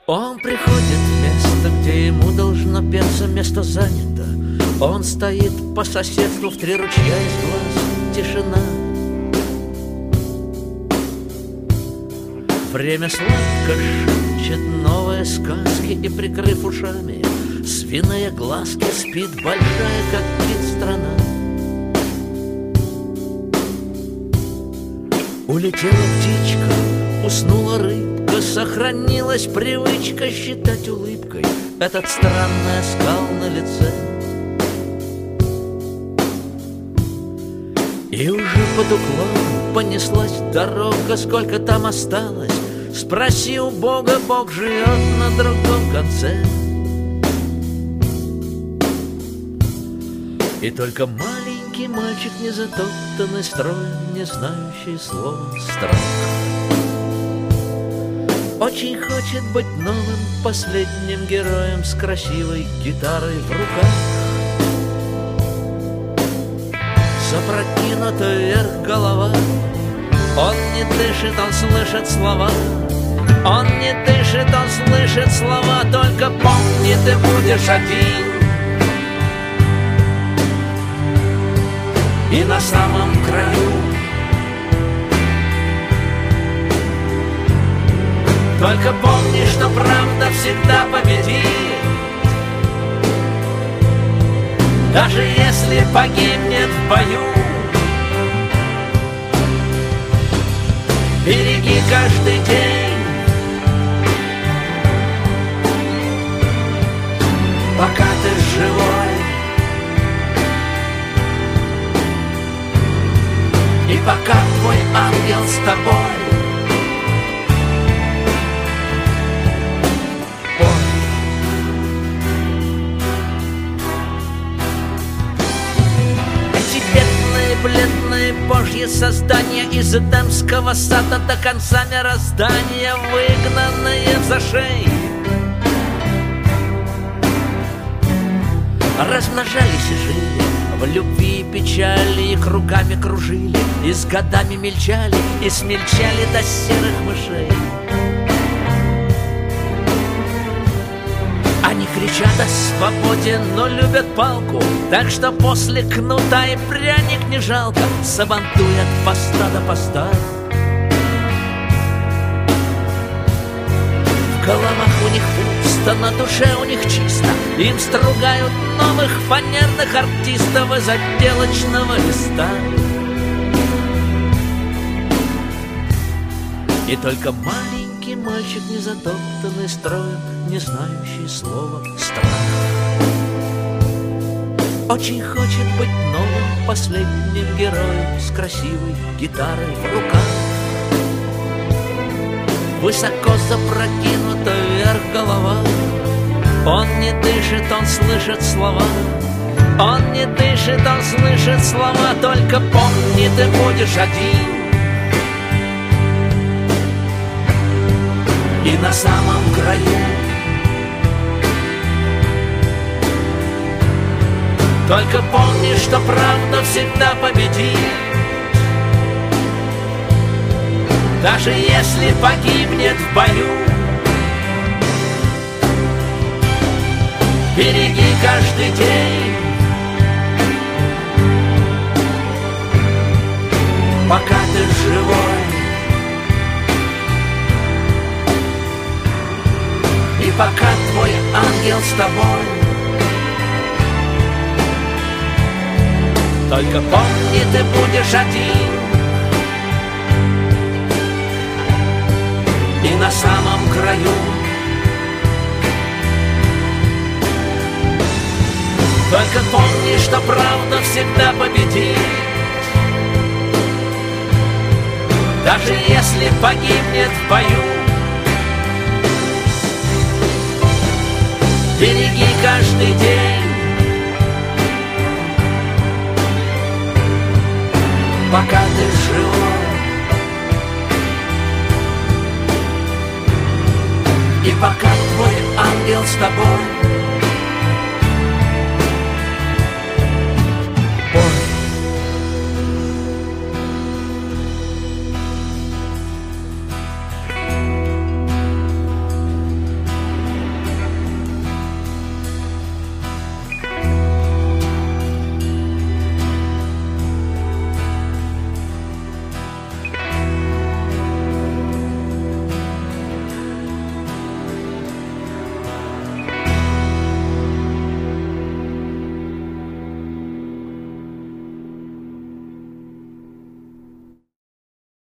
Он приходит в место, где ему должно петься, место занято. Он стоит по соседству, в 3 ручья из глаз тишина. Время сладко шепчет новые сказки, и, прикрыв ушами свиные глазки, спит большая, как кит, страна. Улетела птичка, уснула рыбка, сохранилась привычка считать улыбкой этот странный оскал на лице. И уже под уклоном понеслась дорога, сколько там осталось, спроси у Бога, Бог живет на другом конце. И только маленький мальчик, незатоптанный строем, не знающий слова строк, очень хочет быть новым последним героем с красивой гитарой в руках. Запрокинута вверх голова, он не дышит, он слышит слова. Он не дышит, он слышит слова. Только помни, ты будешь один. И на самом краю только помни, что правда всегда победит. Даже если погибнет в бою, береги каждый день, пока ты живой, и пока твой ангел с тобой. Эти бедные, бледные божьи создания из Эдемского сада до конца мироздания, выгнанные за шеи, размножались и жили в любви и печали, и кругами кружили, и с годами мельчали, и смельчали до серых мышей. Они кричат о свободе, но любят палку, так что после кнута и пряник не жалко, сабантуй от поста до поста. В головах у них пусто, на душе у них чисто, им стругают новых фанерных артистов из отделочного листа. И только маленький мальчик, незатоптанный строем, не знающий слова страх, очень хочет быть новым последним героем с красивой гитарой в руках. Высоко запрокинута вверх голова, он не дышит, он слышит слова. Он не дышит, он слышит слова. Только помни, ты будешь один. И на самом краю только помни, что правда всегда победит. Даже если погибнет в бою, береги каждый день, пока ты живой, и пока твой ангел с тобой. Только помни, ты будешь один. И на самом краю только помни, что правда всегда победит. Даже если погибнет в бою, береги каждый день, пока ты живой, и пока твой ангел с тобой.